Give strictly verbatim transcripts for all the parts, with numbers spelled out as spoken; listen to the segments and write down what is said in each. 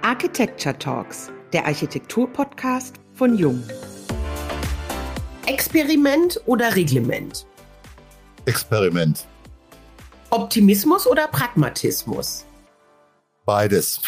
Architecture Talks, der Architektur-Podcast von Jung. Experiment oder Reglement? Experiment. Optimismus oder Pragmatismus? Beides.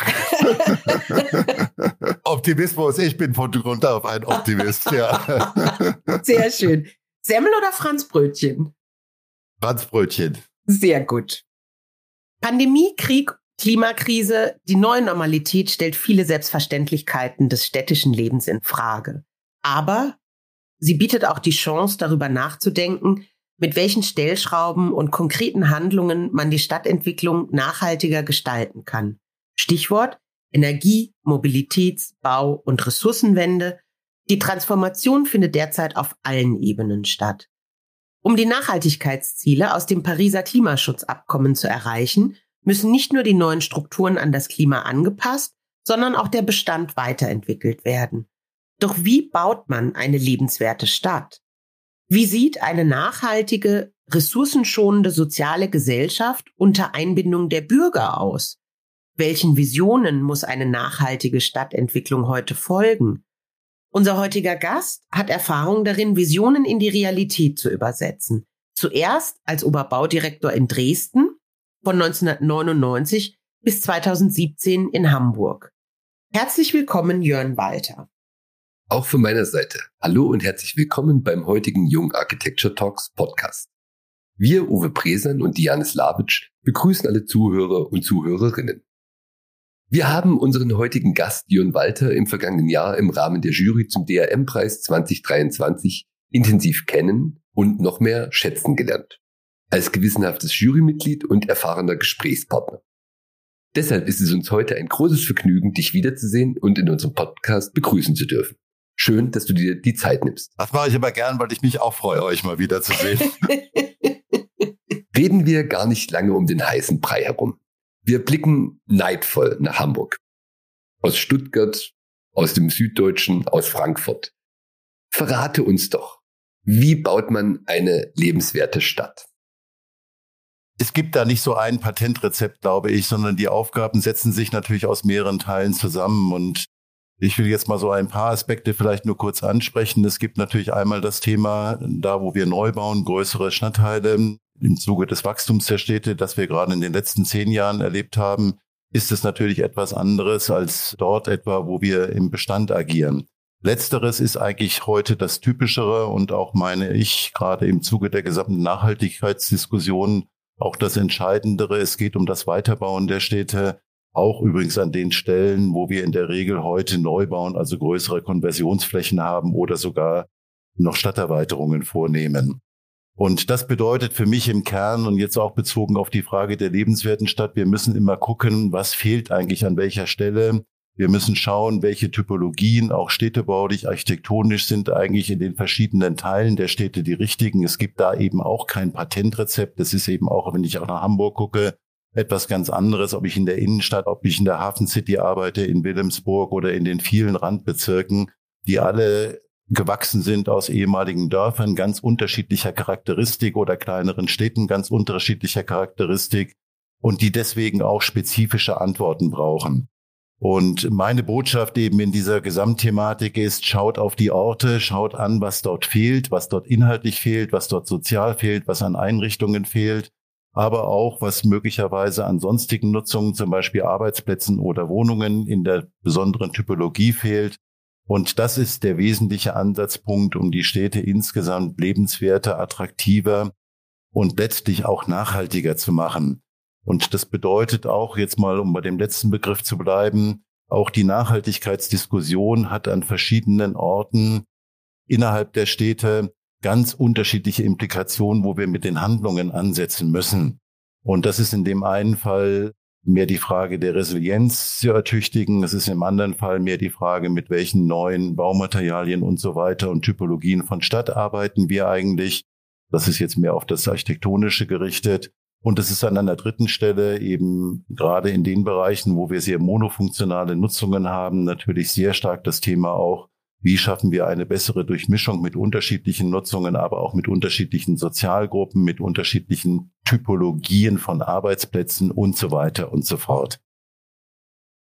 Optimismus, ich bin von Grund auf ein Optimist, ja. Sehr schön. Semmel oder Franzbrötchen? Franzbrötchen. Sehr gut. Pandemie, Krieg, Klimakrise, die neue Normalität stellt viele Selbstverständlichkeiten des städtischen Lebens in Frage. Aber sie bietet auch die Chance, darüber nachzudenken, mit welchen Stellschrauben und konkreten Handlungen man die Stadtentwicklung nachhaltiger gestalten kann. Stichwort Energie-, Mobilitäts-, Bau- und Ressourcenwende. Die Transformation findet derzeit auf allen Ebenen statt. Um die Nachhaltigkeitsziele aus dem Pariser Klimaschutzabkommen zu erreichen, müssen nicht nur die neuen Strukturen an das Klima angepasst, sondern auch der Bestand weiterentwickelt werden. Doch wie baut man eine lebenswerte Stadt? Wie sieht eine nachhaltige, ressourcenschonende soziale Gesellschaft unter Einbindung der Bürger aus? Welchen Visionen muss eine nachhaltige Stadtentwicklung heute folgen? Unser heutiger Gast hat Erfahrung darin, Visionen in die Realität zu übersetzen. Zuerst als Oberbaudirektor in Dresden, von neunzehnhundertneunundneunzig bis zweitausendsiebzehn in Hamburg. Herzlich willkommen, Jörn Walter. Auch von meiner Seite. Hallo und herzlich willkommen beim heutigen Jung Architecture Talks Podcast. Wir, Uwe Presan und Diane Slavic, begrüßen alle Zuhörer und Zuhörerinnen. Wir haben unseren heutigen Gast Jörn Walter im vergangenen Jahr im Rahmen der Jury zum D R M-Preis zwanzig dreiundzwanzig intensiv kennen und noch mehr schätzen gelernt. Als gewissenhaftes Jurymitglied und erfahrener Gesprächspartner. Deshalb ist es uns heute ein großes Vergnügen, dich wiederzusehen und in unserem Podcast begrüßen zu dürfen. Schön, dass du dir die Zeit nimmst. Das mache ich aber gern, weil ich mich auch freue, euch mal wiederzusehen. Reden wir gar nicht lange um den heißen Brei herum. Wir blicken neidvoll nach Hamburg. Aus Stuttgart, aus dem Süddeutschen, aus Frankfurt. Verrate uns doch, wie baut man eine lebenswerte Stadt? Es gibt da nicht so ein Patentrezept, glaube ich, sondern die Aufgaben setzen sich natürlich aus mehreren Teilen zusammen. Und ich will jetzt mal so ein paar Aspekte vielleicht nur kurz ansprechen. Es gibt natürlich einmal das Thema, da wo wir neu bauen, größere Stadtteile im Zuge des Wachstums der Städte, das wir gerade in den letzten zehn Jahren erlebt haben, ist es natürlich etwas anderes als dort etwa, wo wir im Bestand agieren. Letzteres ist eigentlich heute das Typischere und auch, meine ich, gerade im Zuge der gesamten Nachhaltigkeitsdiskussion auch das Entscheidendere. Es geht um das Weiterbauen der Städte, auch übrigens an den Stellen, wo wir in der Regel heute neu bauen, also größere Konversionsflächen haben oder sogar noch Stadterweiterungen vornehmen. Und das bedeutet für mich im Kern und jetzt auch bezogen auf die Frage der lebenswerten Stadt, wir müssen immer gucken, was fehlt eigentlich an welcher Stelle. Wir müssen schauen, welche Typologien, auch städtebaulich, architektonisch, sind eigentlich in den verschiedenen Teilen der Städte die richtigen. Es gibt da eben auch kein Patentrezept. Das ist eben auch, wenn ich auch nach Hamburg gucke, etwas ganz anderes, ob ich in der Innenstadt, ob ich in der Hafen City arbeite, in Wilhelmsburg oder in den vielen Randbezirken, die alle gewachsen sind aus ehemaligen Dörfern, ganz unterschiedlicher Charakteristik oder kleineren Städten, ganz unterschiedlicher Charakteristik und die deswegen auch spezifische Antworten brauchen. Und meine Botschaft eben in dieser Gesamtthematik ist, schaut auf die Orte, schaut an, was dort fehlt, was dort inhaltlich fehlt, was dort sozial fehlt, was an Einrichtungen fehlt, aber auch, was möglicherweise an sonstigen Nutzungen, zum Beispiel Arbeitsplätzen oder Wohnungen in der besonderen Typologie fehlt. Und das ist der wesentliche Ansatzpunkt, um die Städte insgesamt lebenswerter, attraktiver und letztlich auch nachhaltiger zu machen. Und das bedeutet auch, jetzt mal, um bei dem letzten Begriff zu bleiben, auch die Nachhaltigkeitsdiskussion hat an verschiedenen Orten innerhalb der Städte ganz unterschiedliche Implikationen, wo wir mit den Handlungen ansetzen müssen. Und das ist in dem einen Fall mehr die Frage der Resilienz zu ertüchtigen. Es ist im anderen Fall mehr die Frage, mit welchen neuen Baumaterialien und so weiter und Typologien von Stadt arbeiten wir eigentlich. Das ist jetzt mehr auf das Architektonische gerichtet. Und es ist an einer dritten Stelle eben gerade in den Bereichen, wo wir sehr monofunktionale Nutzungen haben, natürlich sehr stark das Thema auch, wie schaffen wir eine bessere Durchmischung mit unterschiedlichen Nutzungen, aber auch mit unterschiedlichen Sozialgruppen, mit unterschiedlichen Typologien von Arbeitsplätzen und so weiter und so fort.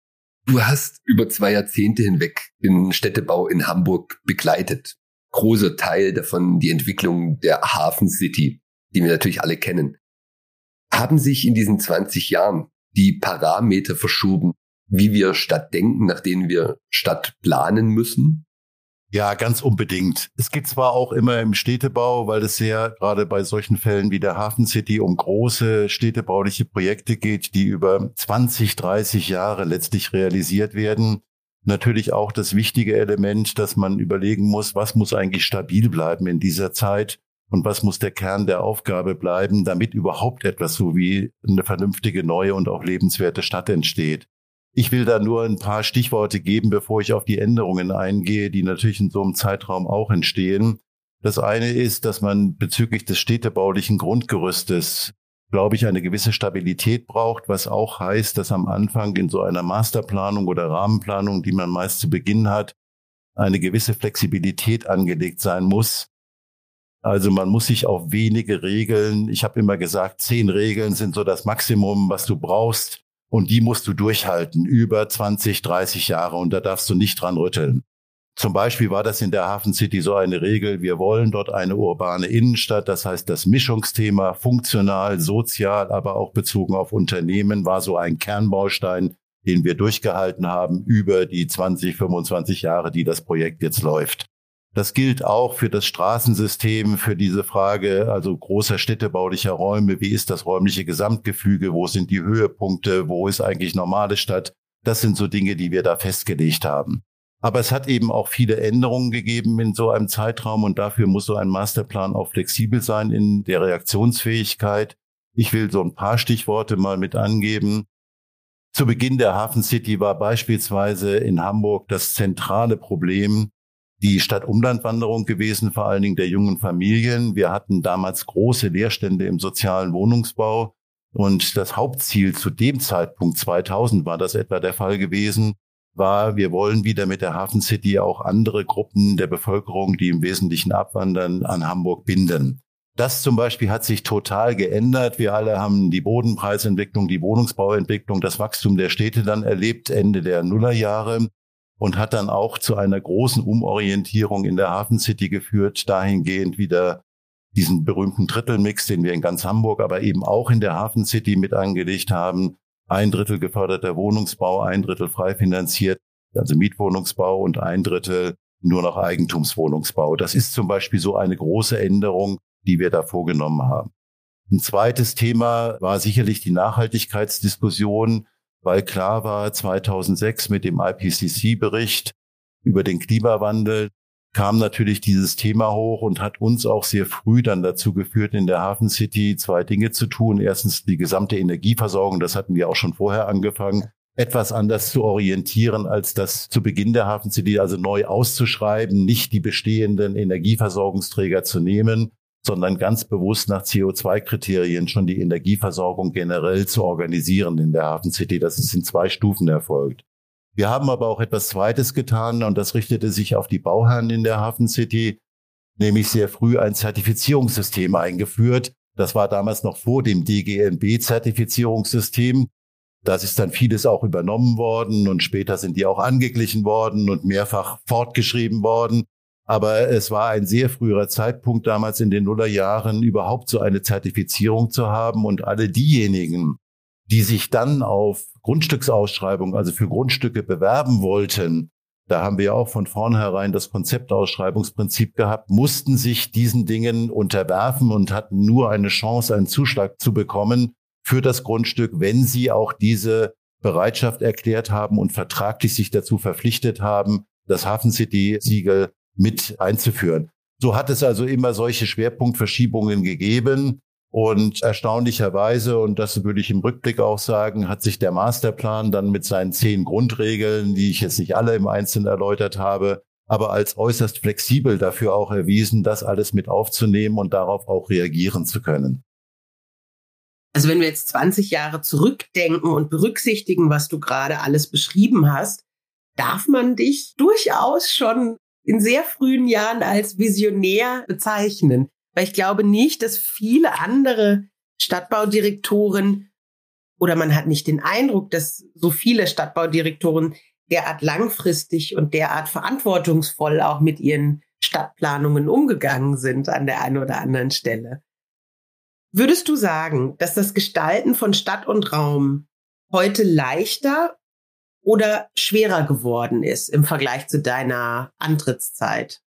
Du hast über zwei Jahrzehnte hinweg den Städtebau in Hamburg begleitet. Großer Teil davon die Entwicklung der Hafen City, die wir natürlich alle kennen. Haben sich in diesen zwanzig Jahren die Parameter verschoben, wie wir Stadt denken, nach denen wir Stadt planen müssen? Ja, ganz unbedingt. Es geht zwar auch immer im Städtebau, weil es ja gerade bei solchen Fällen wie der Hafen City um große städtebauliche Projekte geht, die über zwanzig, dreißig Jahre letztlich realisiert werden. Natürlich auch das wichtige Element, dass man überlegen muss, was muss eigentlich stabil bleiben in dieser Zeit und was muss der Kern der Aufgabe bleiben, damit überhaupt etwas so wie eine vernünftige, neue und auch lebenswerte Stadt entsteht. Ich will da nur ein paar Stichworte geben, bevor ich auf die Änderungen eingehe, die natürlich in so einem Zeitraum auch entstehen. Das eine ist, dass man bezüglich des städtebaulichen Grundgerüstes, glaube ich, eine gewisse Stabilität braucht, was auch heißt, dass am Anfang in so einer Masterplanung oder Rahmenplanung, die man meist zu Beginn hat, eine gewisse Flexibilität angelegt sein muss. Also man muss sich auf wenige Regeln, ich habe immer gesagt, zehn Regeln sind so das Maximum, was du brauchst. Und die musst du durchhalten über zwanzig, dreißig Jahre und da darfst du nicht dran rütteln. Zum Beispiel war das in der Hafen City so eine Regel, wir wollen dort eine urbane Innenstadt, das heißt das Mischungsthema funktional, sozial, aber auch bezogen auf Unternehmen war so ein Kernbaustein, den wir durchgehalten haben über die zwanzig, fünfundzwanzig Jahre, die das Projekt jetzt läuft. Das gilt auch für das Straßensystem, für diese Frage, also großer städtebaulicher Räume. Wie ist das räumliche Gesamtgefüge? Wo sind die Höhepunkte? Wo ist eigentlich normale Stadt? Das sind so Dinge, die wir da festgelegt haben. Aber es hat eben auch viele Änderungen gegeben in so einem Zeitraum und dafür muss so ein Masterplan auch flexibel sein in der Reaktionsfähigkeit. Ich will so ein paar Stichworte mal mit angeben. Zu Beginn der Hafen City war beispielsweise in Hamburg das zentrale Problem die Stadtumlandwanderung gewesen, vor allen Dingen der jungen Familien. Wir hatten damals große Leerstände im sozialen Wohnungsbau und das Hauptziel zu dem Zeitpunkt, zweitausend war das etwa der Fall gewesen, war, wir wollen wieder mit der Hafen City auch andere Gruppen der Bevölkerung, die im Wesentlichen abwandern, an Hamburg binden. Das zum Beispiel hat sich total geändert. Wir alle haben die Bodenpreisentwicklung, die Wohnungsbauentwicklung, das Wachstum der Städte dann erlebt, Ende der Nullerjahre. Und hat dann auch zu einer großen Umorientierung in der Hafen City geführt, dahingehend wieder diesen berühmten Drittelmix, den wir in ganz Hamburg, aber eben auch in der Hafen City mit angelegt haben. Ein Drittel geförderter Wohnungsbau, ein Drittel frei finanziert, also Mietwohnungsbau und ein Drittel nur noch Eigentumswohnungsbau. Das ist zum Beispiel so eine große Änderung, die wir da vorgenommen haben. Ein zweites Thema war sicherlich die Nachhaltigkeitsdiskussion, weil klar war, zweitausendsechs mit dem I P C C-Bericht über den Klimawandel kam natürlich dieses Thema hoch und hat uns auch sehr früh dann dazu geführt, in der Hafen City zwei Dinge zu tun. Erstens die gesamte Energieversorgung, das hatten wir auch schon vorher angefangen, etwas anders zu orientieren, als das zu Beginn der Hafen City, also neu auszuschreiben, nicht die bestehenden Energieversorgungsträger zu nehmen, sondern ganz bewusst nach C O zwei Kriterien schon die Energieversorgung generell zu organisieren in der Hafen City. Das ist in zwei Stufen erfolgt. Wir haben aber auch etwas Zweites getan und das richtete sich auf die Bauherren in der Hafen City, nämlich sehr früh ein Zertifizierungssystem eingeführt. Das war damals noch vor dem D G N B-Zertifizierungssystem. Das ist dann vieles auch übernommen worden und später sind die auch angeglichen worden und mehrfach fortgeschrieben worden. Aber es war ein sehr früher Zeitpunkt damals in den Nullerjahren, überhaupt so eine Zertifizierung zu haben. Und alle diejenigen, die sich dann auf Grundstücksausschreibung, also für Grundstücke bewerben wollten, da haben wir auch von vornherein das Konzeptausschreibungsprinzip gehabt, mussten sich diesen Dingen unterwerfen und hatten nur eine Chance, einen Zuschlag zu bekommen für das Grundstück, wenn sie auch diese Bereitschaft erklärt haben und vertraglich sich dazu verpflichtet haben, das Hafen City-Siegel mit einzuführen. So hat es also immer solche Schwerpunktverschiebungen gegeben und erstaunlicherweise, und das würde ich im Rückblick auch sagen, hat sich der Masterplan dann mit seinen zehn Grundregeln, die ich jetzt nicht alle im Einzelnen erläutert habe, aber als äußerst flexibel dafür auch erwiesen, das alles mit aufzunehmen und darauf auch reagieren zu können. Also wenn wir jetzt zwanzig Jahre zurückdenken und berücksichtigen, was du gerade alles beschrieben hast, darf man dich durchaus schon in sehr frühen Jahren als Visionär bezeichnen. Weil ich glaube nicht, dass viele andere Stadtbaudirektoren oder man hat nicht den Eindruck, dass so viele Stadtbaudirektoren derart langfristig und derart verantwortungsvoll auch mit ihren Stadtplanungen umgegangen sind an der einen oder anderen Stelle. Würdest du sagen, dass das Gestalten von Stadt und Raum heute leichter oder schwerer geworden ist im Vergleich zu deiner Antrittszeit?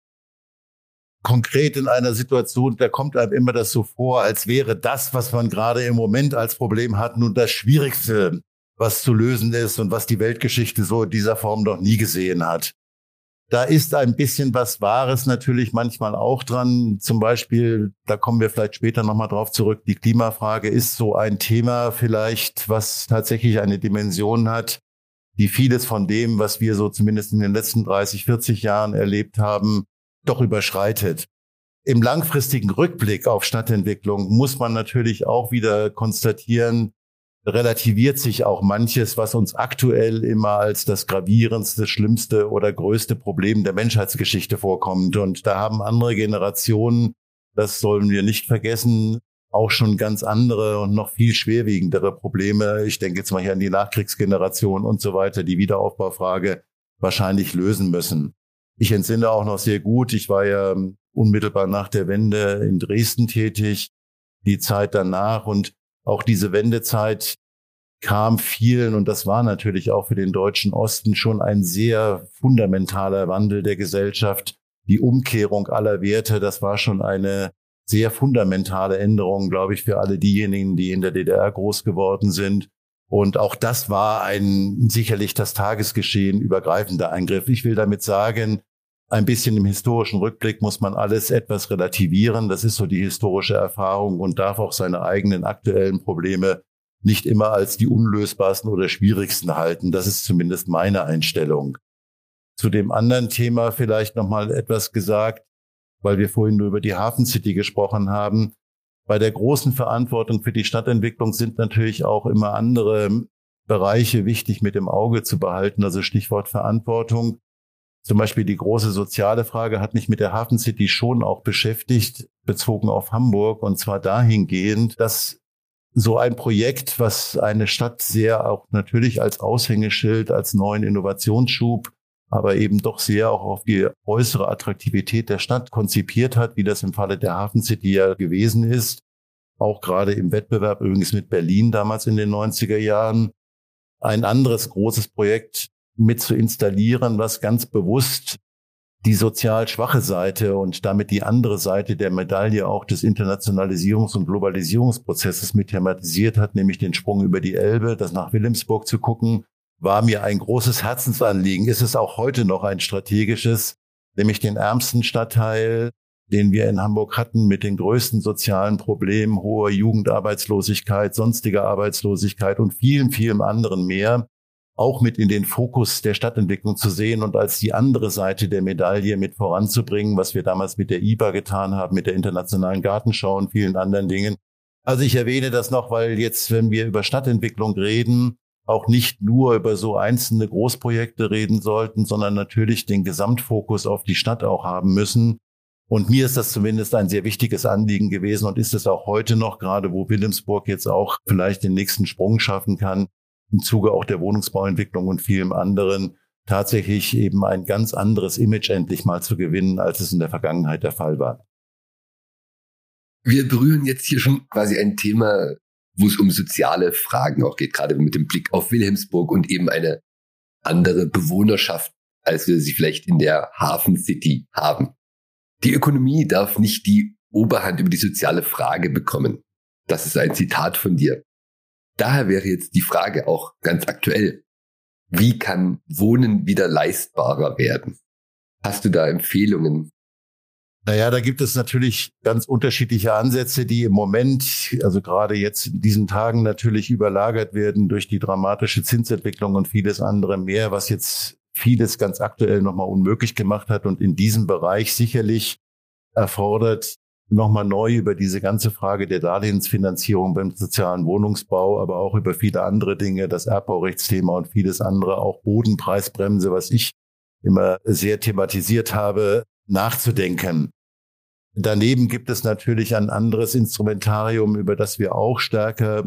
Konkret in einer Situation, da kommt einem immer das so vor, als wäre das, was man gerade im Moment als Problem hat, nun das Schwierigste, was zu lösen ist und was die Weltgeschichte so in dieser Form noch nie gesehen hat. Da ist ein bisschen was Wahres natürlich manchmal auch dran. Zum Beispiel, da kommen wir vielleicht später nochmal drauf zurück, die Klimafrage ist so ein Thema vielleicht, was tatsächlich eine Dimension hat, die vieles von dem, was wir so zumindest in den letzten dreißig, vierzig Jahren erlebt haben, doch überschreitet. Im langfristigen Rückblick auf Stadtentwicklung muss man natürlich auch wieder konstatieren, relativiert sich auch manches, was uns aktuell immer als das gravierendste, schlimmste oder größte Problem der Menschheitsgeschichte vorkommt. Und da haben andere Generationen, das sollen wir nicht vergessen, auch schon ganz andere und noch viel schwerwiegendere Probleme. Ich denke jetzt mal hier an die Nachkriegsgeneration und so weiter, die Wiederaufbaufrage wahrscheinlich lösen müssen. Ich entsinne auch noch sehr gut, ich war ja unmittelbar nach der Wende in Dresden tätig, die Zeit danach, und auch diese Wendezeit kam vielen, und das war natürlich auch für den deutschen Osten schon ein sehr fundamentaler Wandel der Gesellschaft. Die Umkehrung aller Werte, das war schon eine sehr fundamentale Änderung, glaube ich, für alle diejenigen, die in der D D R groß geworden sind. Und auch das war ein sicherlich das Tagesgeschehen übergreifender Eingriff. Ich will damit sagen, ein bisschen im historischen Rückblick muss man alles etwas relativieren. Das ist so die historische Erfahrung und darf auch seine eigenen aktuellen Probleme nicht immer als die unlösbarsten oder schwierigsten halten. Das ist zumindest meine Einstellung. Zu dem anderen Thema vielleicht nochmal etwas gesagt, weil wir vorhin nur über die Hafen City gesprochen haben. Bei der großen Verantwortung für die Stadtentwicklung sind natürlich auch immer andere Bereiche wichtig mit im Auge zu behalten. Also Stichwort Verantwortung. Zum Beispiel die große soziale Frage hat mich mit der Hafen City schon auch beschäftigt, bezogen auf Hamburg. Und zwar dahingehend, dass so ein Projekt, was eine Stadt sehr auch natürlich als Aushängeschild, als neuen Innovationsschub, aber eben doch sehr auch auf die äußere Attraktivität der Stadt konzipiert hat, wie das im Falle der Hafen City ja gewesen ist. Auch gerade im Wettbewerb übrigens mit Berlin damals in den neunziger Jahren. Ein anderes großes Projekt mit zu installieren, was ganz bewusst die sozial schwache Seite und damit die andere Seite der Medaille auch des Internationalisierungs- und Globalisierungsprozesses mit thematisiert hat, nämlich den Sprung über die Elbe, das nach Wilhelmsburg zu gucken, war mir ein großes Herzensanliegen. Ist es auch heute noch ein strategisches, nämlich den ärmsten Stadtteil, den wir in Hamburg hatten, mit den größten sozialen Problemen, hoher Jugendarbeitslosigkeit, sonstiger Arbeitslosigkeit und vielen, vielen anderen mehr, auch mit in den Fokus der Stadtentwicklung zu sehen und als die andere Seite der Medaille mit voranzubringen, was wir damals mit der I B A getan haben, mit der Internationalen Gartenschau und vielen anderen Dingen. Also ich erwähne das noch, weil jetzt, wenn wir über Stadtentwicklung reden, auch nicht nur über so einzelne Großprojekte reden sollten, sondern natürlich den Gesamtfokus auf die Stadt auch haben müssen. Und mir ist das zumindest ein sehr wichtiges Anliegen gewesen und ist es auch heute noch, gerade wo Wilhelmsburg jetzt auch vielleicht den nächsten Sprung schaffen kann, im Zuge auch der Wohnungsbauentwicklung und vielem anderen, tatsächlich eben ein ganz anderes Image endlich mal zu gewinnen, als es in der Vergangenheit der Fall war. Wir berühren jetzt hier schon quasi ein Thema, wo es um soziale Fragen auch geht, gerade mit dem Blick auf Wilhelmsburg und eben eine andere Bewohnerschaft, als wir sie vielleicht in der Hafen City haben. Die Ökonomie darf nicht die Oberhand über die soziale Frage bekommen. Das ist ein Zitat von dir. Daher wäre jetzt die Frage auch ganz aktuell. Wie kann Wohnen wieder leistbarer werden? Hast du da Empfehlungen? Naja, da gibt es natürlich ganz unterschiedliche Ansätze, die im Moment, also gerade jetzt in diesen Tagen natürlich überlagert werden durch die dramatische Zinsentwicklung und vieles andere mehr, was jetzt vieles ganz aktuell nochmal unmöglich gemacht hat und in diesem Bereich sicherlich erfordert, nochmal neu über diese ganze Frage der Darlehensfinanzierung beim sozialen Wohnungsbau, aber auch über viele andere Dinge, das Erbbaurechtsthema und vieles andere, auch Bodenpreisbremse, was ich immer sehr thematisiert habe, nachzudenken. Daneben gibt es natürlich ein anderes Instrumentarium, über das wir auch stärker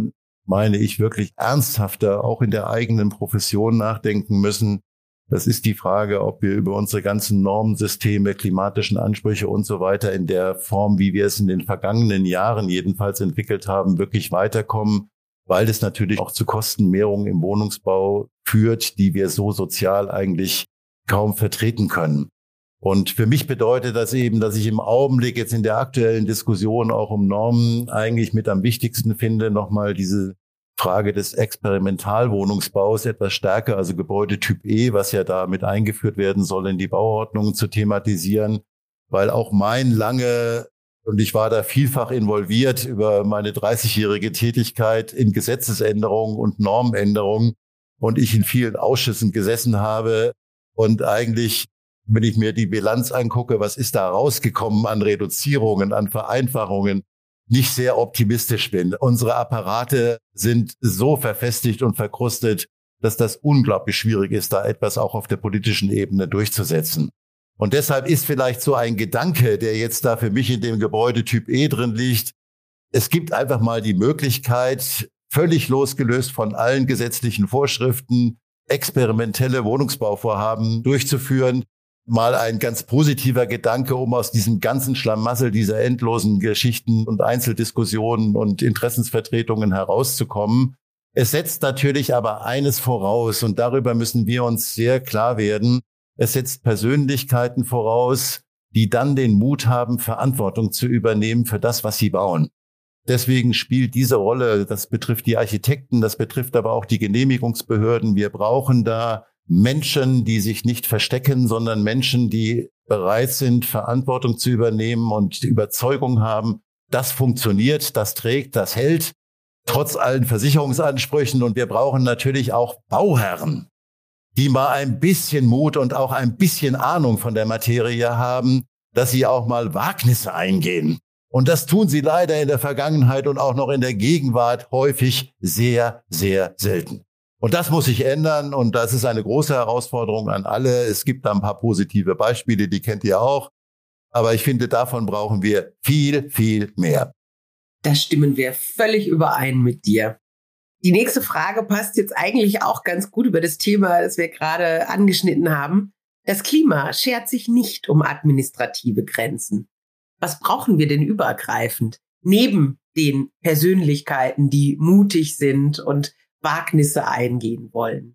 meine ich, wirklich ernsthafter auch in der eigenen Profession nachdenken müssen. Das ist die Frage, ob wir über unsere ganzen Normensysteme, klimatischen Ansprüche und so weiter in der Form, wie wir es in den vergangenen Jahren jedenfalls entwickelt haben, wirklich weiterkommen, weil es natürlich auch zu Kostenmehrungen im Wohnungsbau führt, die wir so sozial eigentlich kaum vertreten können. Und für mich bedeutet das eben, dass ich im Augenblick jetzt in der aktuellen Diskussion auch um Normen eigentlich mit am wichtigsten finde, nochmal diese Frage des Experimentalwohnungsbaus etwas stärker, also Gebäudetyp E, was ja da mit eingeführt werden soll, in die Bauordnung zu thematisieren, weil auch mein lange, und ich war da vielfach involviert über meine dreißigjährige Tätigkeit in Gesetzesänderungen und Normänderungen und ich in vielen Ausschüssen gesessen habe und eigentlich, wenn ich mir die Bilanz angucke, was ist da rausgekommen an Reduzierungen, an Vereinfachungen, nicht sehr optimistisch bin. Unsere Apparate sind so verfestigt und verkrustet, dass das unglaublich schwierig ist, da etwas auch auf der politischen Ebene durchzusetzen. Und deshalb ist vielleicht so ein Gedanke, der jetzt da für mich in dem Gebäudetyp E drin liegt. Es gibt einfach mal die Möglichkeit, völlig losgelöst von allen gesetzlichen Vorschriften, experimentelle Wohnungsbauvorhaben durchzuführen. Mal ein ganz positiver Gedanke, um aus diesem ganzen Schlamassel dieser endlosen Geschichten und Einzeldiskussionen und Interessensvertretungen herauszukommen. Es setzt natürlich aber eines voraus, und darüber müssen wir uns sehr klar werden. Es setzt Persönlichkeiten voraus, die dann den Mut haben, Verantwortung zu übernehmen für das, was sie bauen. Deswegen spielt diese Rolle, das betrifft die Architekten, das betrifft aber auch die Genehmigungsbehörden. Wir brauchen da Menschen, die sich nicht verstecken, sondern Menschen, die bereit sind, Verantwortung zu übernehmen und die Überzeugung haben, das funktioniert, das trägt, das hält, trotz allen Versicherungsansprüchen. Und wir brauchen natürlich auch Bauherren, die mal ein bisschen Mut und auch ein bisschen Ahnung von der Materie haben, dass sie auch mal Wagnisse eingehen. Und das tun sie leider in der Vergangenheit und auch noch in der Gegenwart häufig sehr, sehr selten. Und das muss sich ändern, und das ist eine große Herausforderung an alle. Es gibt da ein paar positive Beispiele, die kennt ihr auch. Aber ich finde, davon brauchen wir viel, viel mehr. Da stimmen wir völlig überein mit dir. Die nächste Frage passt jetzt eigentlich auch ganz gut über das Thema, das wir gerade angeschnitten haben. Das Klima schert sich nicht um administrative Grenzen. Was brauchen wir denn übergreifend? Neben den Persönlichkeiten, die mutig sind und Wagnisse eingehen wollen.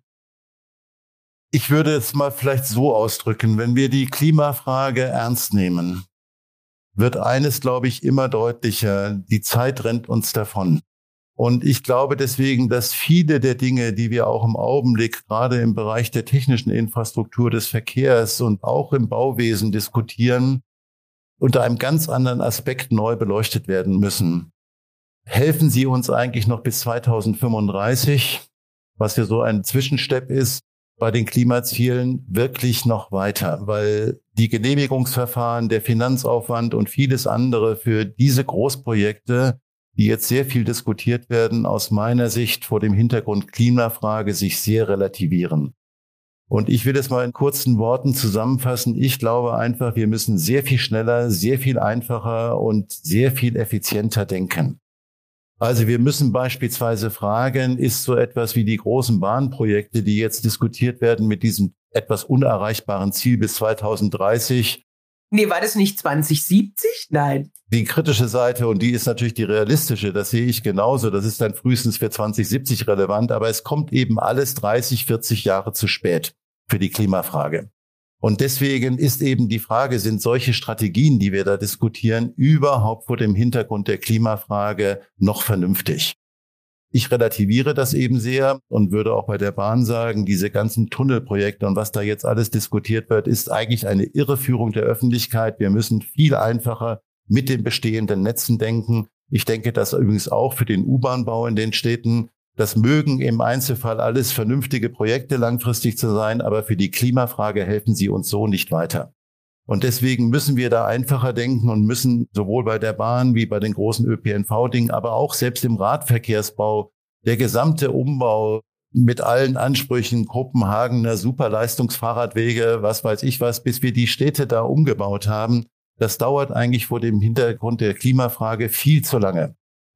Ich würde es mal vielleicht so ausdrücken, wenn wir die Klimafrage ernst nehmen, wird eines, glaube ich, immer deutlicher: Die Zeit rennt uns davon. Und ich glaube deswegen, dass viele der Dinge, die wir auch im Augenblick gerade im Bereich der technischen Infrastruktur des Verkehrs und auch im Bauwesen diskutieren, unter einem ganz anderen Aspekt neu beleuchtet werden müssen. Helfen sie uns eigentlich noch bis zweitausendfünfunddreißig, was ja so ein Zwischenstep ist, bei den Klimazielen wirklich noch weiter, weil die Genehmigungsverfahren, der Finanzaufwand und vieles andere für diese Großprojekte, die jetzt sehr viel diskutiert werden, aus meiner Sicht vor dem Hintergrund Klimafrage sich sehr relativieren. Und ich will es mal in kurzen Worten zusammenfassen. Ich glaube einfach, wir müssen sehr viel schneller, sehr viel einfacher und sehr viel effizienter denken. Also wir müssen beispielsweise fragen, ist so etwas wie die großen Bahnprojekte, die jetzt diskutiert werden mit diesem etwas unerreichbaren Ziel bis zweitausenddreißig. Nee, war das nicht zwanzig siebzig? Nein. Die kritische Seite, und die ist natürlich die realistische, das sehe ich genauso, das ist dann frühestens für zwanzig siebzig relevant, aber es kommt eben alles dreißig, vierzig Jahre zu spät für die Klimafrage. Und deswegen ist eben die Frage, sind solche Strategien, die wir da diskutieren, überhaupt vor dem Hintergrund der Klimafrage noch vernünftig? Ich relativiere das eben sehr und würde auch bei der Bahn sagen, diese ganzen Tunnelprojekte und was da jetzt alles diskutiert wird, ist eigentlich eine Irreführung der Öffentlichkeit. Wir müssen viel einfacher mit den bestehenden Netzen denken. Ich denke das übrigens auch für den U-Bahn-Bau in den Städten. Das mögen im Einzelfall alles vernünftige Projekte langfristig zu sein, aber für die Klimafrage helfen sie uns so nicht weiter. Und deswegen müssen wir da einfacher denken und müssen sowohl bei der Bahn wie bei den großen Ö P N V-Dingen, aber auch selbst im Radverkehrsbau, der gesamte Umbau mit allen Ansprüchen, Kopenhagener Superleistungsfahrradwege, was weiß ich was, bis wir die Städte da umgebaut haben, das dauert eigentlich vor dem Hintergrund der Klimafrage viel zu lange.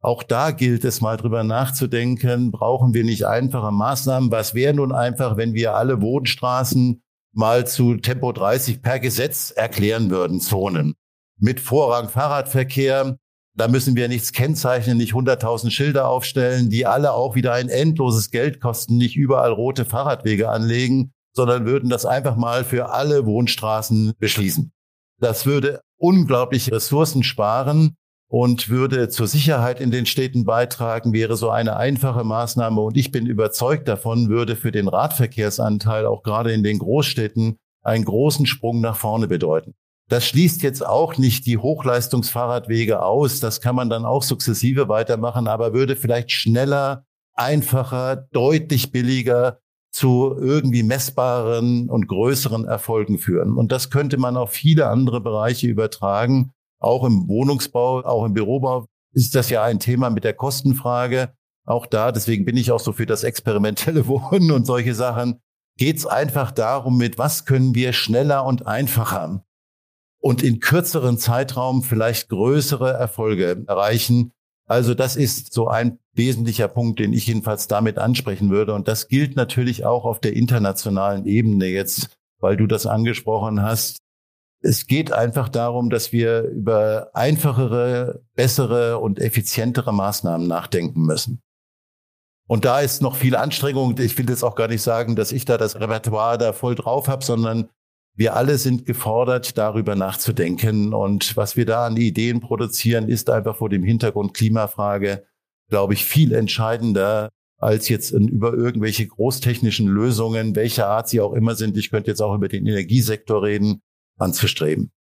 Auch da gilt es mal drüber nachzudenken, brauchen wir nicht einfache Maßnahmen? Was wäre nun einfach, wenn wir alle Wohnstraßen mal zu Tempo dreißig per Gesetz erklären würden, Zonen? Mit Vorrang Fahrradverkehr, da müssen wir nichts kennzeichnen, nicht hunderttausend Schilder aufstellen, die alle auch wieder ein endloses Geld kosten, nicht überall rote Fahrradwege anlegen, sondern würden das einfach mal für alle Wohnstraßen beschließen. Das würde unglaublich Ressourcen sparen und würde zur Sicherheit in den Städten beitragen, wäre so eine einfache Maßnahme. Und ich bin überzeugt davon, würde für den Radverkehrsanteil auch gerade in den Großstädten einen großen Sprung nach vorne bedeuten. Das schließt jetzt auch nicht die Hochleistungsfahrradwege aus. Das kann man dann auch sukzessive weitermachen, aber würde vielleicht schneller, einfacher, deutlich billiger zu irgendwie messbaren und größeren Erfolgen führen. Und das könnte man auf viele andere Bereiche übertragen. Auch im Wohnungsbau, auch im Bürobau ist das ja ein Thema mit der Kostenfrage. Auch da, deswegen bin ich auch so für das experimentelle Wohnen und solche Sachen, geht es einfach darum, mit was können wir schneller und einfacher und in kürzeren Zeitraum vielleicht größere Erfolge erreichen. Also das ist so ein wesentlicher Punkt, den ich jedenfalls damit ansprechen würde. Und das gilt natürlich auch auf der internationalen Ebene jetzt, weil du das angesprochen hast. Es geht einfach darum, dass wir über einfachere, bessere und effizientere Maßnahmen nachdenken müssen. Und da ist noch viel Anstrengung. Ich will jetzt auch gar nicht sagen, dass ich da das Repertoire da voll drauf habe, sondern wir alle sind gefordert, darüber nachzudenken. Und was wir da an Ideen produzieren, ist einfach vor dem Hintergrund Klimafrage, glaube ich, viel entscheidender als jetzt über irgendwelche großtechnischen Lösungen, welcher Art sie auch immer sind. Ich könnte jetzt auch über den Energiesektor reden, anzustreben.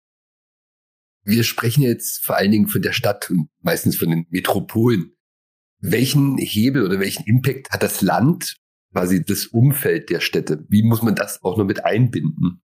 Wir sprechen jetzt vor allen Dingen von der Stadt und meistens von den Metropolen. Welchen Hebel oder welchen Impact hat das Land, quasi das Umfeld der Städte? Wie muss man das auch noch mit einbinden?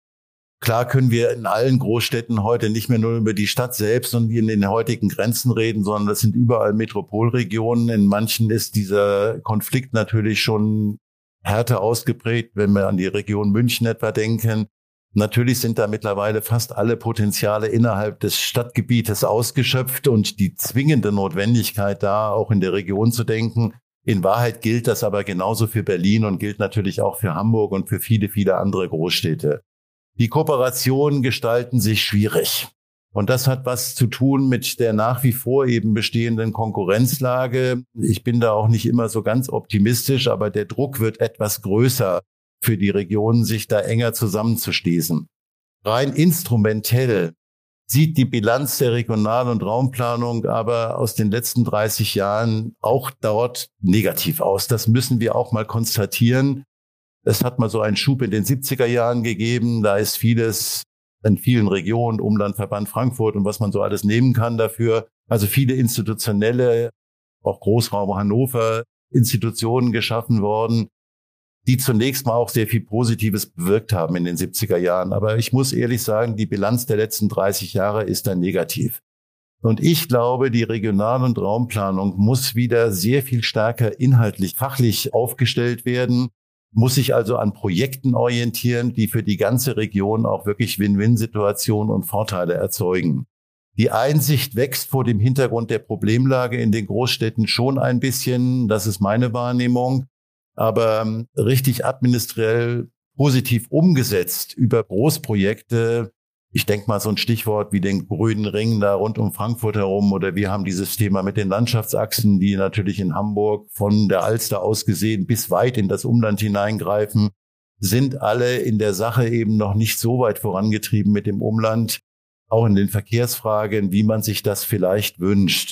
Klar können wir in allen Großstädten heute nicht mehr nur über die Stadt selbst und in den heutigen Grenzen reden, sondern das sind überall Metropolregionen. In manchen ist dieser Konflikt natürlich schon härter ausgeprägt, wenn wir an die Region München etwa denken. Natürlich sind da mittlerweile fast alle Potenziale innerhalb des Stadtgebietes ausgeschöpft und die zwingende Notwendigkeit da, auch in der Region zu denken. In Wahrheit gilt das aber genauso für Berlin und gilt natürlich auch für Hamburg und für viele, viele andere Großstädte. Die Kooperationen gestalten sich schwierig. Und das hat was zu tun mit der nach wie vor eben bestehenden Konkurrenzlage. Ich bin da auch nicht immer so ganz optimistisch, aber der Druck wird etwas größer für die Regionen, sich da enger zusammenzuschließen. Rein instrumentell sieht die Bilanz der Regional- und Raumplanung aber aus den letzten dreißig Jahren auch dort negativ aus. Das müssen wir auch mal konstatieren. Es hat mal so einen Schub in den siebziger Jahren gegeben. Da ist vieles in vielen Regionen, Umlandverband Frankfurt und was man so alles nehmen kann dafür. Also viele institutionelle, auch Großraum Hannover, Institutionen geschaffen worden, die zunächst mal auch sehr viel Positives bewirkt haben in den siebziger Jahren. Aber ich muss ehrlich sagen, die Bilanz der letzten dreißig Jahre ist dann negativ. Und ich glaube, die Regional- und Raumplanung muss wieder sehr viel stärker inhaltlich, fachlich aufgestellt werden, muss sich also an Projekten orientieren, die für die ganze Region auch wirklich Win-Win-Situationen und Vorteile erzeugen. Die Einsicht wächst vor dem Hintergrund der Problemlage in den Großstädten schon ein bisschen. Das ist meine Wahrnehmung. Aber richtig administriell positiv umgesetzt über Großprojekte, ich denke mal so ein Stichwort wie den grünen Ring da rund um Frankfurt herum, oder wir haben dieses Thema mit den Landschaftsachsen, die natürlich in Hamburg von der Alster aus gesehen bis weit in das Umland hineingreifen, sind alle in der Sache eben noch nicht so weit vorangetrieben mit dem Umland, auch in den Verkehrsfragen, wie man sich das vielleicht wünscht.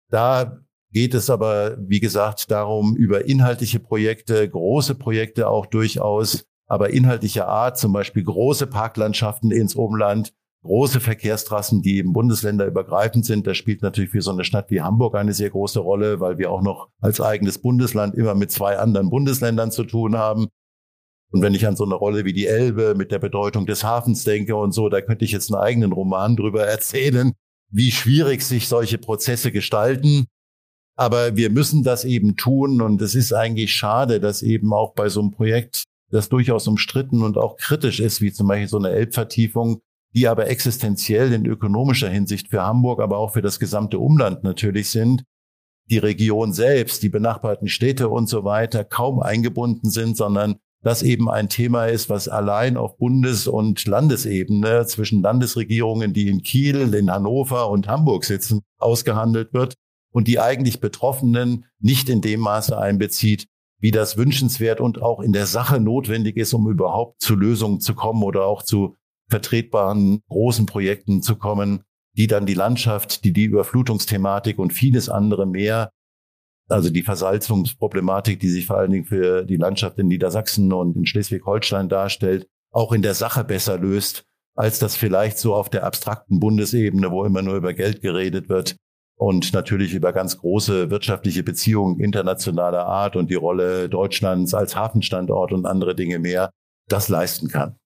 Da geht es aber, wie gesagt, darum, über inhaltliche Projekte, große Projekte auch durchaus, aber inhaltlicher Art, zum Beispiel große Parklandschaften ins Umland, große Verkehrstrassen, die eben bundesländerübergreifend sind. Das spielt natürlich für so eine Stadt wie Hamburg eine sehr große Rolle, weil wir auch noch als eigenes Bundesland immer mit zwei anderen Bundesländern zu tun haben. Und wenn ich an so eine Rolle wie die Elbe mit der Bedeutung des Hafens denke und so, da könnte ich jetzt einen eigenen Roman drüber erzählen, wie schwierig sich solche Prozesse gestalten. Aber wir müssen das eben tun, und es ist eigentlich schade, dass eben auch bei so einem Projekt, das durchaus umstritten und auch kritisch ist, wie zum Beispiel so eine Elbvertiefung, die aber existenziell in ökonomischer Hinsicht für Hamburg, aber auch für das gesamte Umland natürlich sind, die Region selbst, die benachbarten Städte und so weiter kaum eingebunden sind, sondern das eben ein Thema ist, was allein auf Bundes- und Landesebene zwischen Landesregierungen, die in Kiel, in Hannover und Hamburg sitzen, ausgehandelt wird und die eigentlich Betroffenen nicht in dem Maße einbezieht, wie das wünschenswert und auch in der Sache notwendig ist, um überhaupt zu Lösungen zu kommen oder auch zu vertretbaren großen Projekten zu kommen, die dann die Landschaft, die die Überflutungsthematik und vieles andere mehr, also die Versalzungsproblematik, die sich vor allen Dingen für die Landschaft in Niedersachsen und in Schleswig-Holstein darstellt, auch in der Sache besser löst, als das vielleicht so auf der abstrakten Bundesebene, wo immer nur über Geld geredet wird und natürlich über ganz große wirtschaftliche Beziehungen internationaler Art und die Rolle Deutschlands als Hafenstandort und andere Dinge mehr, das leisten kann.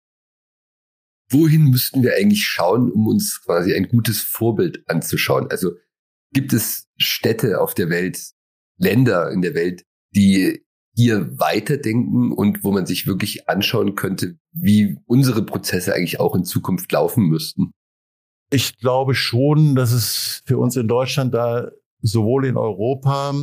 Wohin müssten wir eigentlich schauen, um uns quasi ein gutes Vorbild anzuschauen? Also gibt es Städte auf der Welt, Länder in der Welt, die hier weiterdenken und wo man sich wirklich anschauen könnte, wie unsere Prozesse eigentlich auch in Zukunft laufen müssten? Ich glaube schon, dass es für uns in Deutschland da sowohl in Europa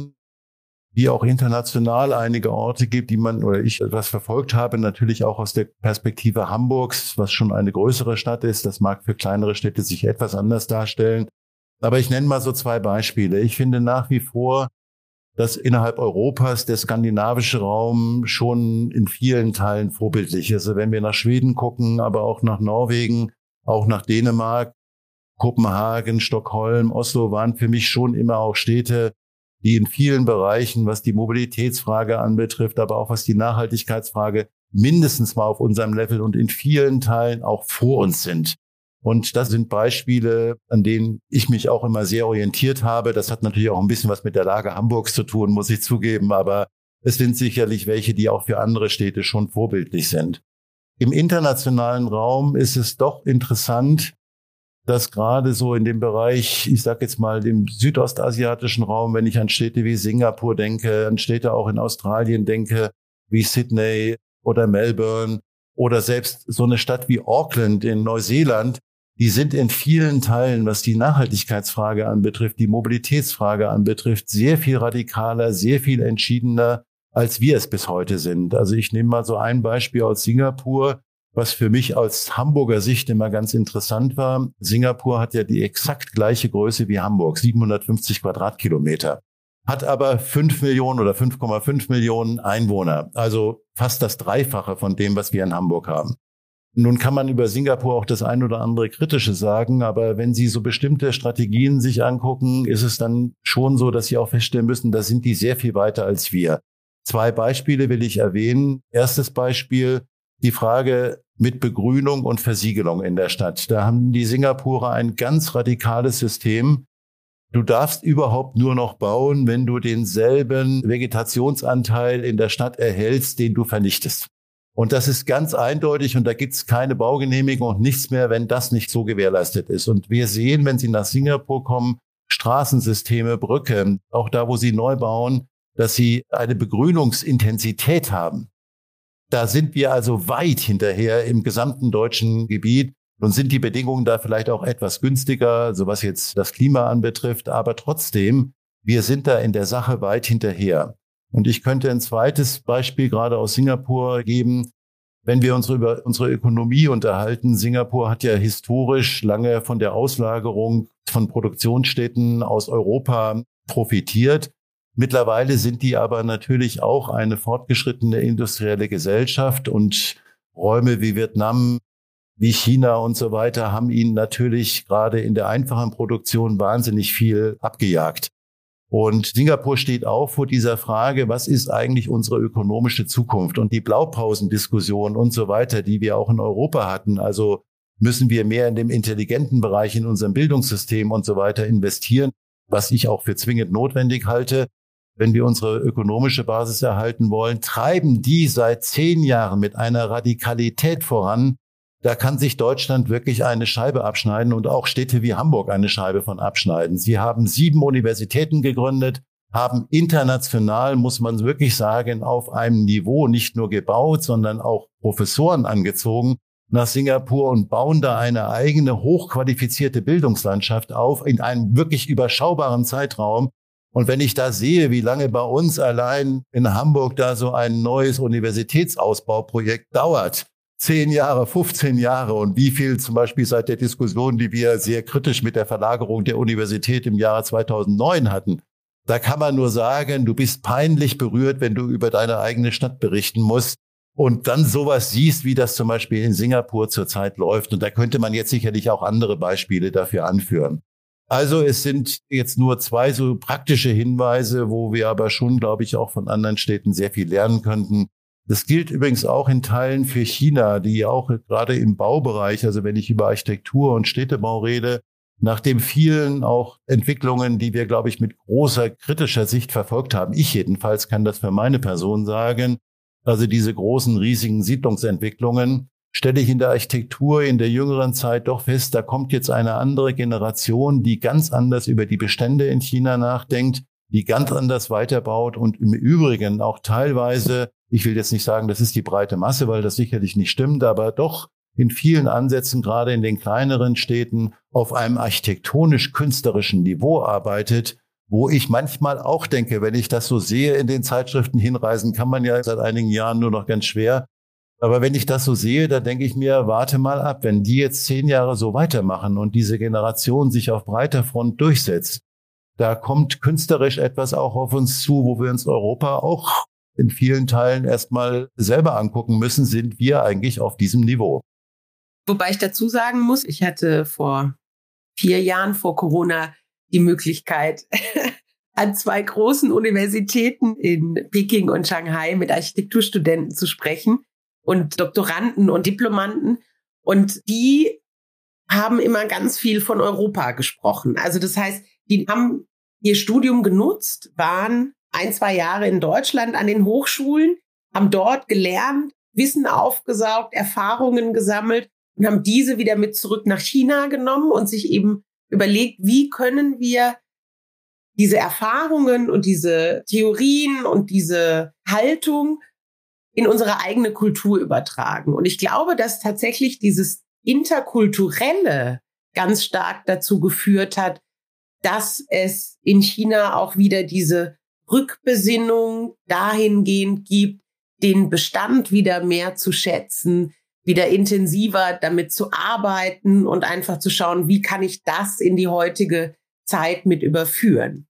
wie auch international einige Orte gibt, die man oder ich etwas verfolgt habe, natürlich auch aus der Perspektive Hamburgs, was schon eine größere Stadt ist. Das mag für kleinere Städte sich etwas anders darstellen. Aber ich nenne mal so zwei Beispiele. Ich finde nach wie vor, dass innerhalb Europas der skandinavische Raum schon in vielen Teilen vorbildlich ist. Also wenn wir nach Schweden gucken, aber auch nach Norwegen, auch nach Dänemark, Kopenhagen, Stockholm, Oslo waren für mich schon immer auch Städte, die in vielen Bereichen, was die Mobilitätsfrage anbetrifft, aber auch was die Nachhaltigkeitsfrage mindestens mal auf unserem Level und in vielen Teilen auch vor uns sind. Und das sind Beispiele, an denen ich mich auch immer sehr orientiert habe. Das hat natürlich auch ein bisschen was mit der Lage Hamburgs zu tun, muss ich zugeben. Aber es sind sicherlich welche, die auch für andere Städte schon vorbildlich sind. Im internationalen Raum ist es doch interessant, dass gerade so in dem Bereich, ich sage jetzt mal dem südostasiatischen Raum, wenn ich an Städte wie Singapur denke, an Städte auch in Australien denke, wie Sydney oder Melbourne oder selbst so eine Stadt wie Auckland in Neuseeland, die sind in vielen Teilen, was die Nachhaltigkeitsfrage anbetrifft, die Mobilitätsfrage anbetrifft, sehr viel radikaler, sehr viel entschiedener, als wir es bis heute sind. Also ich nehme mal so ein Beispiel aus Singapur, was für mich aus Hamburger Sicht immer ganz interessant war. Singapur hat ja die exakt gleiche Größe wie Hamburg, siebenhundertfünfzig Quadratkilometer, hat aber fünf Millionen oder fünf Komma fünf Millionen Einwohner, also fast das Dreifache von dem, was wir in Hamburg haben. Nun kann man über Singapur auch das ein oder andere Kritische sagen, aber wenn Sie so bestimmte Strategien sich angucken, ist es dann schon so, dass Sie auch feststellen müssen, da sind die sehr viel weiter als wir. Zwei Beispiele will ich erwähnen. Erstes Beispiel, die Frage mit Begrünung und Versiegelung in der Stadt. Da haben die Singapurer ein ganz radikales System. Du darfst überhaupt nur noch bauen, wenn du denselben Vegetationsanteil in der Stadt erhältst, den du vernichtest. Und das ist ganz eindeutig und da gibt es keine Baugenehmigung und nichts mehr, wenn das nicht so gewährleistet ist. Und wir sehen, wenn Sie nach Singapur kommen, Straßensysteme, Brücken, auch da, wo Sie neu bauen, dass Sie eine Begrünungsintensität haben. Da sind wir also weit hinterher im gesamten deutschen Gebiet. Nun sind die Bedingungen da vielleicht auch etwas günstiger, so was jetzt das Klima anbetrifft. Aber trotzdem, wir sind da in der Sache weit hinterher. Und ich könnte ein zweites Beispiel gerade aus Singapur geben. Wenn wir uns über unsere Ökonomie unterhalten, Singapur hat ja historisch lange von der Auslagerung von Produktionsstätten aus Europa profitiert. Mittlerweile sind die aber natürlich auch eine fortgeschrittene industrielle Gesellschaft und Räume wie Vietnam, wie China und so weiter haben ihnen natürlich gerade in der einfachen Produktion wahnsinnig viel abgejagt. Und Singapur steht auch vor dieser Frage, was ist eigentlich unsere ökonomische Zukunft? Und die Blaupausendiskussion und so weiter, die wir auch in Europa hatten, also müssen wir mehr in dem intelligenten Bereich in unserem Bildungssystem und so weiter investieren, was ich auch für zwingend notwendig halte. Wenn wir unsere ökonomische Basis erhalten wollen, treiben die seit zehn Jahren mit einer Radikalität voran. Da kann sich Deutschland wirklich eine Scheibe abschneiden und auch Städte wie Hamburg eine Scheibe von abschneiden. Sie haben sieben Universitäten gegründet, haben international, muss man wirklich sagen, auf einem Niveau nicht nur gebaut, sondern auch Professoren angezogen nach Singapur und bauen da eine eigene hochqualifizierte Bildungslandschaft auf in einem wirklich überschaubaren Zeitraum. Und wenn ich da sehe, wie lange bei uns allein in Hamburg da so ein neues Universitätsausbauprojekt dauert, zehn Jahre, fünfzehn Jahre, und wie viel zum Beispiel seit der Diskussion, die wir sehr kritisch mit der Verlagerung der Universität im Jahre zweitausendneun hatten, da kann man nur sagen, du bist peinlich berührt, wenn du über deine eigene Stadt berichten musst und dann sowas siehst, wie das zum Beispiel in Singapur zurzeit läuft. Und da könnte man jetzt sicherlich auch andere Beispiele dafür anführen. Also es sind jetzt nur zwei so praktische Hinweise, wo wir aber schon, glaube ich, auch von anderen Städten sehr viel lernen könnten. Das gilt übrigens auch in Teilen für China, die auch gerade im Baubereich, also wenn ich über Architektur und Städtebau rede, nach den vielen auch Entwicklungen, die wir, glaube ich, mit großer kritischer Sicht verfolgt haben, ich jedenfalls kann das für meine Person sagen, also diese großen, riesigen Siedlungsentwicklungen, stelle ich in der Architektur in der jüngeren Zeit doch fest, da kommt jetzt eine andere Generation, die ganz anders über die Bestände in China nachdenkt, die ganz anders weiterbaut und im Übrigen auch teilweise, ich will jetzt nicht sagen, das ist die breite Masse, weil das sicherlich nicht stimmt, aber doch in vielen Ansätzen, gerade in den kleineren Städten, auf einem architektonisch-künstlerischen Niveau arbeitet, wo ich manchmal auch denke, wenn ich das so sehe in den Zeitschriften, hinreisen kann man ja seit einigen Jahren nur noch ganz schwer. Aber wenn ich das so sehe, dann denke ich mir, warte mal ab, wenn die jetzt zehn Jahre so weitermachen und diese Generation sich auf breiter Front durchsetzt, da kommt künstlerisch etwas auch auf uns zu, wo wir uns Europa auch in vielen Teilen erstmal selber angucken müssen, sind wir eigentlich auf diesem Niveau. Wobei ich dazu sagen muss, ich hatte vor vier Jahren vor Corona die Möglichkeit, an zwei großen Universitäten in Peking und Shanghai mit Architekturstudenten zu sprechen und Doktoranden und Diplomanden. Und die haben immer ganz viel von Europa gesprochen. Also das heißt, die haben ihr Studium genutzt, waren ein, zwei Jahre in Deutschland an den Hochschulen, haben dort gelernt, Wissen aufgesaugt, Erfahrungen gesammelt und haben diese wieder mit zurück nach China genommen und sich eben überlegt, wie können wir diese Erfahrungen und diese Theorien und diese Haltung in unsere eigene Kultur übertragen. Und ich glaube, dass tatsächlich dieses Interkulturelle ganz stark dazu geführt hat, dass es in China auch wieder diese Rückbesinnung dahingehend gibt, den Bestand wieder mehr zu schätzen, wieder intensiver damit zu arbeiten und einfach zu schauen, wie kann ich das in die heutige Zeit mit überführen.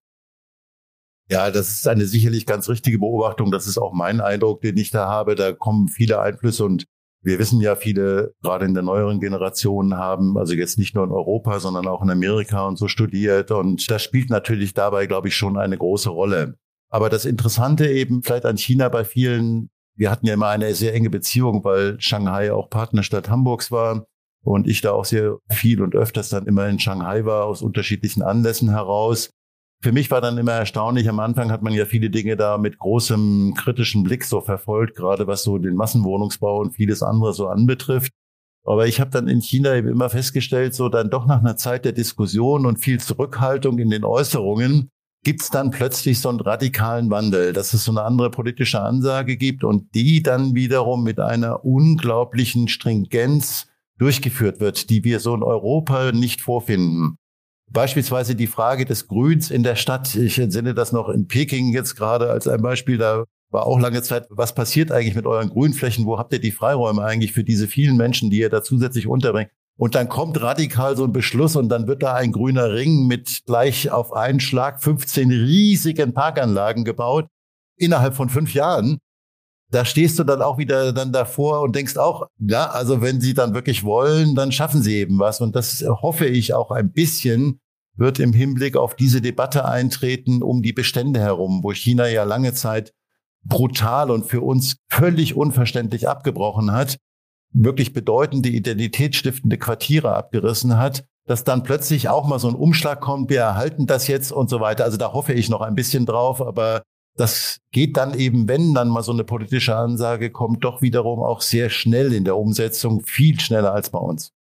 Ja, das ist eine sicherlich ganz richtige Beobachtung. Das ist auch mein Eindruck, den ich da habe. Da kommen viele Einflüsse und wir wissen ja, viele, gerade in der neueren Generation, haben also jetzt nicht nur in Europa, sondern auch in Amerika und so studiert. Und das spielt natürlich dabei, glaube ich, schon eine große Rolle. Aber das Interessante eben vielleicht an China bei vielen, wir hatten ja immer eine sehr enge Beziehung, weil Shanghai auch Partnerstadt Hamburgs war und ich da auch sehr viel und öfters dann immer in Shanghai war, aus unterschiedlichen Anlässen heraus. Für mich war dann immer erstaunlich, am Anfang hat man ja viele Dinge da mit großem kritischen Blick so verfolgt, gerade was so den Massenwohnungsbau und vieles andere so anbetrifft. Aber ich habe dann in China eben immer festgestellt, so dann doch nach einer Zeit der Diskussion und viel Zurückhaltung in den Äußerungen, gibt's dann plötzlich so einen radikalen Wandel, dass es so eine andere politische Ansage gibt und die dann wiederum mit einer unglaublichen Stringenz durchgeführt wird, die wir so in Europa nicht vorfinden. Beispielsweise die Frage des Grüns in der Stadt. Ich entsinne das noch in Peking jetzt gerade als ein Beispiel. Da war auch lange Zeit, was passiert eigentlich mit euren Grünflächen? Wo habt ihr die Freiräume eigentlich für diese vielen Menschen, die ihr da zusätzlich unterbringt? Und dann kommt radikal so ein Beschluss und dann wird da ein grüner Ring mit gleich auf einen Schlag fünfzehn riesigen Parkanlagen gebaut innerhalb von fünf Jahren. Da stehst du dann auch wieder dann davor und denkst auch, ja, also wenn sie dann wirklich wollen, dann schaffen sie eben was. Und das hoffe ich auch ein bisschen wird im Hinblick auf diese Debatte eintreten um die Bestände herum, wo China ja lange Zeit brutal und für uns völlig unverständlich abgebrochen hat, wirklich bedeutende identitätsstiftende Quartiere abgerissen hat, dass dann plötzlich auch mal so ein Umschlag kommt, wir erhalten das jetzt und so weiter. Also da hoffe ich noch ein bisschen drauf, aber das geht dann eben, wenn dann mal so eine politische Ansage kommt, doch wiederum auch sehr schnell in der Umsetzung, viel schneller als bei uns.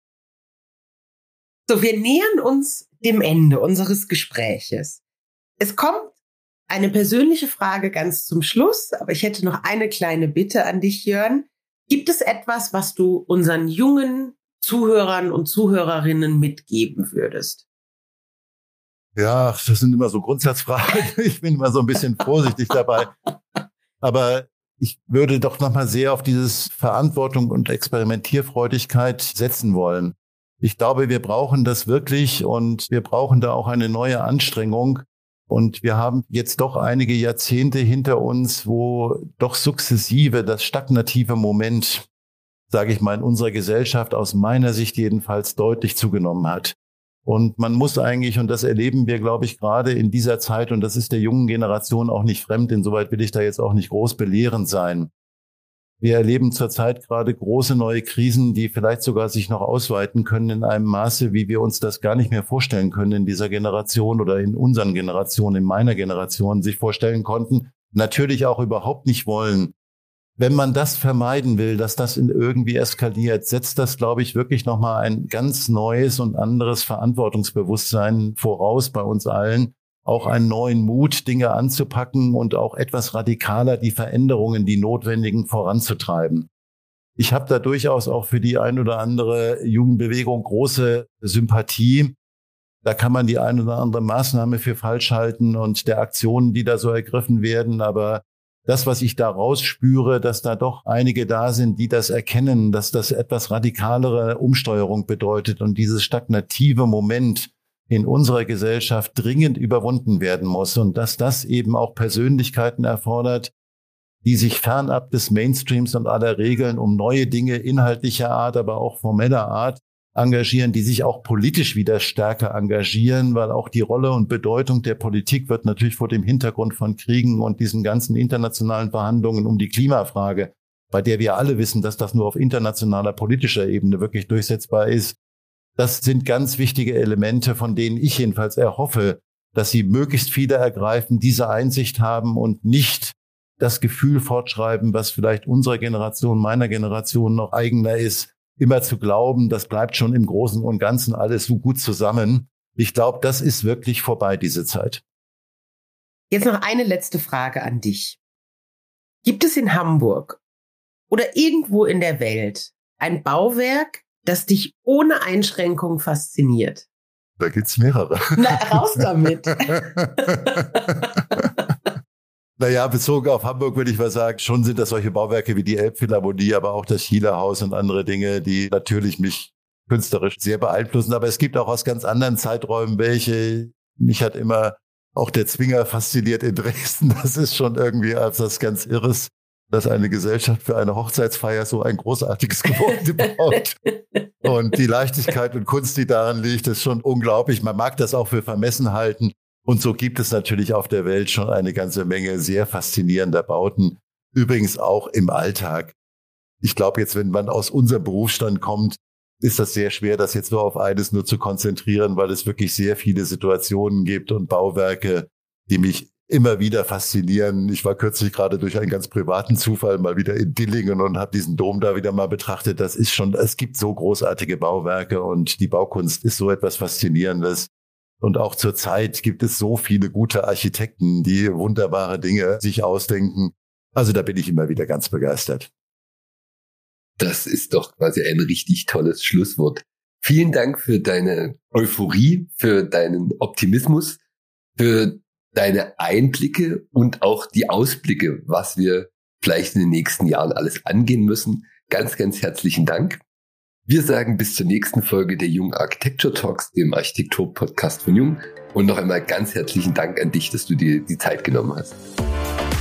So, wir nähern uns dem Ende unseres Gespräches. Es kommt eine persönliche Frage ganz zum Schluss, aber ich hätte noch eine kleine Bitte an dich, Jörn. Gibt es etwas, was du unseren jungen Zuhörern und Zuhörerinnen mitgeben würdest? Ja, das sind immer so Grundsatzfragen. Ich bin immer so ein bisschen vorsichtig dabei. Aber ich würde doch nochmal sehr auf dieses Verantwortung und Experimentierfreudigkeit setzen wollen. Ich glaube, wir brauchen das wirklich und wir brauchen da auch eine neue Anstrengung. Und wir haben jetzt doch einige Jahrzehnte hinter uns, wo doch sukzessive das stagnative Moment, sage ich mal, in unserer Gesellschaft aus meiner Sicht jedenfalls deutlich zugenommen hat. Und man muss eigentlich, und das erleben wir, glaube ich, gerade in dieser Zeit, und das ist der jungen Generation auch nicht fremd, insoweit will ich da jetzt auch nicht groß belehrend sein. Wir erleben zurzeit gerade große neue Krisen, die vielleicht sogar sich noch ausweiten können in einem Maße, wie wir uns das gar nicht mehr vorstellen können in dieser Generation oder in unseren Generationen, in meiner Generation sich vorstellen konnten, natürlich auch überhaupt nicht wollen. Wenn man das vermeiden will, dass das in irgendwie eskaliert, setzt das, glaube ich, wirklich nochmal ein ganz neues und anderes Verantwortungsbewusstsein voraus bei uns allen. Auch einen neuen Mut, Dinge anzupacken und auch etwas radikaler die Veränderungen, die notwendigen, voranzutreiben. Ich habe da durchaus auch für die ein oder andere Jugendbewegung große Sympathie. Da kann man die ein oder andere Maßnahme für falsch halten und der Aktionen, die da so ergriffen werden, aber das, was ich da rausspüre, dass da doch einige da sind, die das erkennen, dass das etwas radikalere Umsteuerung bedeutet und dieses stagnative Moment in unserer Gesellschaft dringend überwunden werden muss und dass das eben auch Persönlichkeiten erfordert, die sich fernab des Mainstreams und aller Regeln um neue Dinge inhaltlicher Art, aber auch formeller Art engagieren, die sich auch politisch wieder stärker engagieren, weil auch die Rolle und Bedeutung der Politik wird natürlich vor dem Hintergrund von Kriegen und diesen ganzen internationalen Verhandlungen um die Klimafrage, bei der wir alle wissen, dass das nur auf internationaler politischer Ebene wirklich durchsetzbar ist. Das sind ganz wichtige Elemente, von denen ich jedenfalls erhoffe, dass sie möglichst viele ergreifen, diese Einsicht haben und nicht das Gefühl fortschreiben, was vielleicht unserer Generation, meiner Generation noch eigener ist, immer zu glauben, das bleibt schon im Großen und Ganzen alles so gut zusammen. Ich glaube, das ist wirklich vorbei, diese Zeit. Jetzt noch eine letzte Frage an dich. Gibt es in Hamburg oder irgendwo in der Welt ein Bauwerk, das dich ohne Einschränkung fasziniert? Da gibt's mehrere. Na, raus damit. Naja, bezogen auf Hamburg würde ich mal sagen, schon sind das solche Bauwerke wie die Elbphilharmonie, aber auch das Schieler Haus und andere Dinge, die natürlich mich künstlerisch sehr beeinflussen. Aber es gibt auch aus ganz anderen Zeiträumen welche. Mich hat immer auch der Zwinger fasziniert in Dresden. Das ist schon irgendwie etwas ganz Irres, dass eine Gesellschaft für eine Hochzeitsfeier so ein großartiges Gebäude baut. Und die Leichtigkeit und Kunst, die daran liegt, ist schon unglaublich. Man mag das auch für vermessen halten. Und so gibt es natürlich auf der Welt schon eine ganze Menge sehr faszinierender Bauten. Übrigens auch im Alltag. Ich glaube jetzt, wenn man aus unserem Berufsstand kommt, ist das sehr schwer, das jetzt nur auf eines nur zu konzentrieren, weil es wirklich sehr viele Situationen gibt und Bauwerke, die mich immer wieder faszinieren. Ich war kürzlich gerade durch einen ganz privaten Zufall mal wieder in Dillingen und habe diesen Dom da wieder mal betrachtet. Das ist schon, es gibt so großartige Bauwerke und die Baukunst ist so etwas Faszinierendes. Und auch zur Zeit gibt es so viele gute Architekten, die wunderbare Dinge sich ausdenken. Also da bin ich immer wieder ganz begeistert. Das ist doch quasi ein richtig tolles Schlusswort. Vielen Dank für deine Euphorie, für deinen Optimismus, für deine Einblicke und auch die Ausblicke, was wir vielleicht in den nächsten Jahren alles angehen müssen. Ganz, ganz herzlichen Dank. Wir sagen bis zur nächsten Folge der Jung Architecture Talks, dem Architektur-Podcast von Jung. Und noch einmal ganz herzlichen Dank an dich, dass du dir die Zeit genommen hast.